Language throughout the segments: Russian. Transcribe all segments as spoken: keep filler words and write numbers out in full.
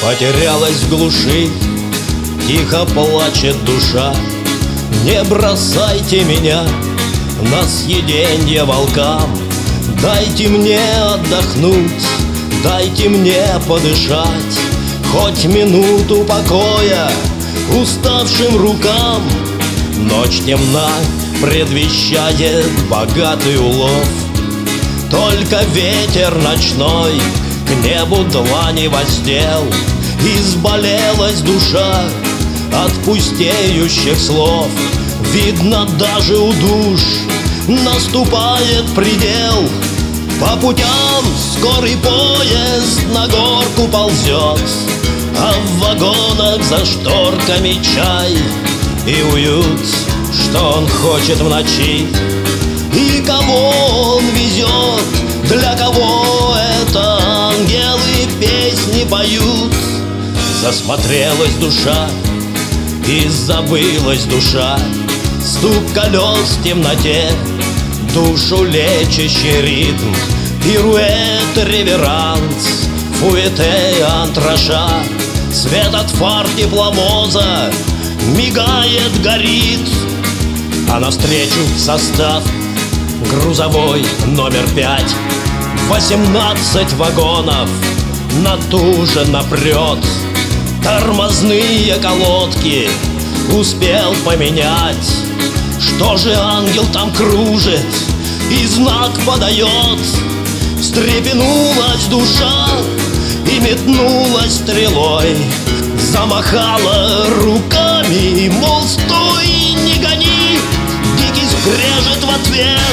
Потерялась в глуши, тихо плачет душа. Не бросайте меня на съеденье волкам. Дайте мне отдохнуть, дайте мне подышать хоть минуту покоя уставшим рукам. Ночь темна, предвещает богатый улов. Только ветер ночной к небу длани воздел. Изболелась душа от пустеющих слов. Видно, даже у душ наступает предел. По путям скорый поезд на горку ползет, а в вагонах за шторками чай и уют, что он хочет в ночи. И кого он везет, для кого это ангелы песни поют. Засмотрелась душа и забылась душа. Стук колес в темноте, душу лечащий ритм. Пируэт, реверанс, фуэте, антраша. Свет от фар тепловоза мигает, горит. А навстречу состав грузовой номер пять. Восемнадцать вагонов натуженно прет. Тормозные колодки успел поменять. Что же ангел там кружит и знак подает? Встрепенулась душа и метнулась стрелой. Замахала руками, мол, стой, не гони. Дикий скрежет в ответ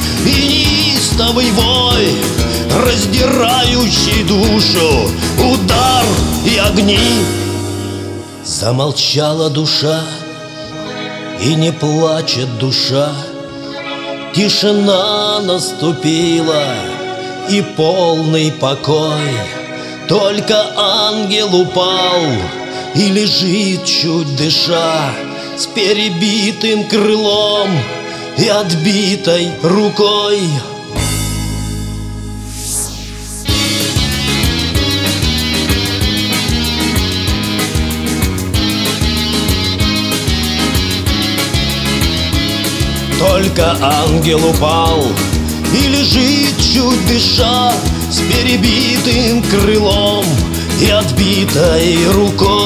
и неистовый вой, раздирающий душу удар и огни. Замолчала душа и не плачет душа. Тишина наступила и полный покой. Только ангел упал и лежит, чуть дыша, с перебитым крылом и отбитой рукой. Только ангел упал и лежит, чуть дыша, с перебитым крылом и отбитой рукой.